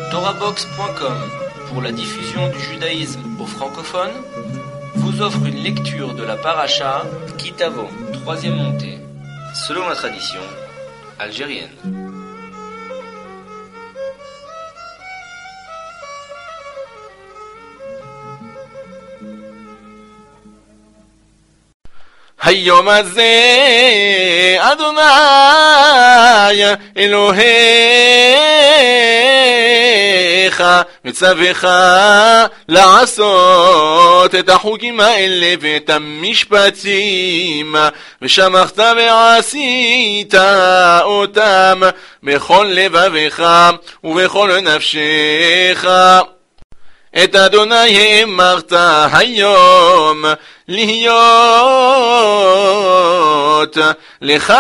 TorahBox.com, pour la diffusion du judaïsme aux francophones, vous offre une lecture de la paracha Kitavo, 3e montée, selon la tradition algérienne. היום הזה אדוני אלוהיך מצווך לעשות את החוקים האלה ואת המשפטים ושמחת ועשית אותם בכל לבבך ובכל נפשך. את אדוני אמרת היום להיות לך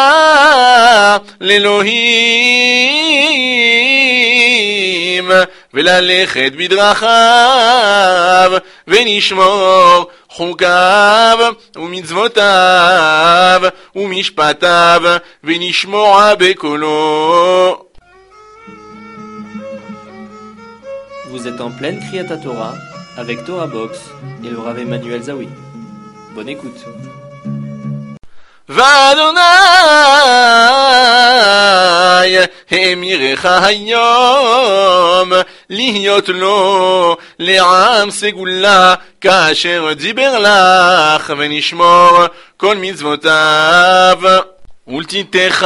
לאלוהים וללכת בדרכיו ונשמור חוקיו ומצוותיו ומשפטיו ונשמוע בקולו. Vous êtes en pleine Kriyat Torah avec Torah Box et le Rav Emmanuel Zawi. Bonne écoute. ואדוני האמירך היום להיות לו לעם סגולה כאשר דיבר לך ונשמור כל מצוותיו. ולתיתך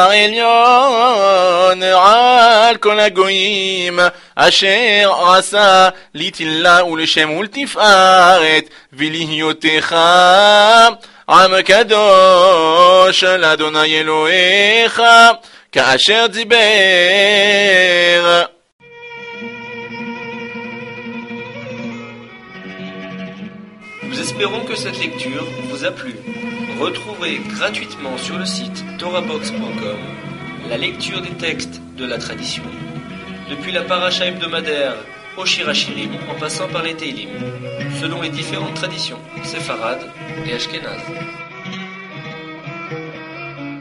עליון על כל הגויים אשר עשה לתהילה ולשם ולתפארת ולהיותך עם קדוש לאדוני אלוהיך כאשר דיבר. Nous espérons que cette lecture vous a plu. Retrouvez gratuitement sur le site torahbox.com la lecture des textes de la tradition, depuis la paracha hebdomadaire au Shir Hashirim en passant par les Teilim, selon les différentes traditions séfarades et ashkénazes.